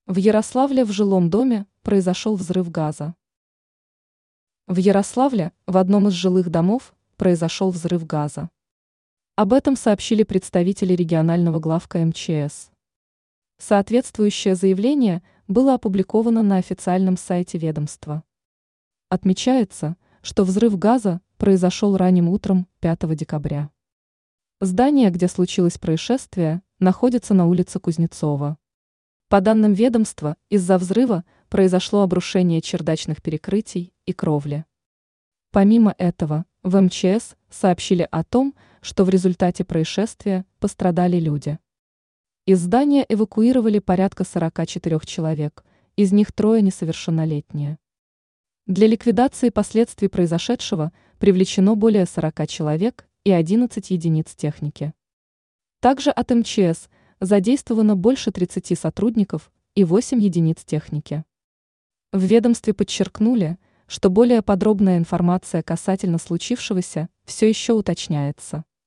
В Ярославле в жилом доме произошел взрыв газа. В Ярославле в одном из жилых домов произошел взрыв газа. Об этом сообщили представители регионального главка МЧС. Соответствующее заявление было опубликовано на официальном сайте ведомства. Отмечается, что взрыв газа произошел ранним утром 5 декабря. Здание, где случилось происшествие, находится на улице Кузнецова. По данным ведомства, из-за взрыва произошло обрушение чердачных перекрытий и кровли. Помимо этого, в МЧС сообщили о том, что в результате происшествия пострадали люди. Из здания эвакуировали порядка 44 человек, из них 3 несовершеннолетние. Для ликвидации последствий произошедшего привлечено более 40 человек и 11 единиц техники. Также от МЧС задействовано больше 30 сотрудников и 8 единиц техники. В ведомстве подчеркнули, что более подробная информация касательно случившегося все еще уточняется.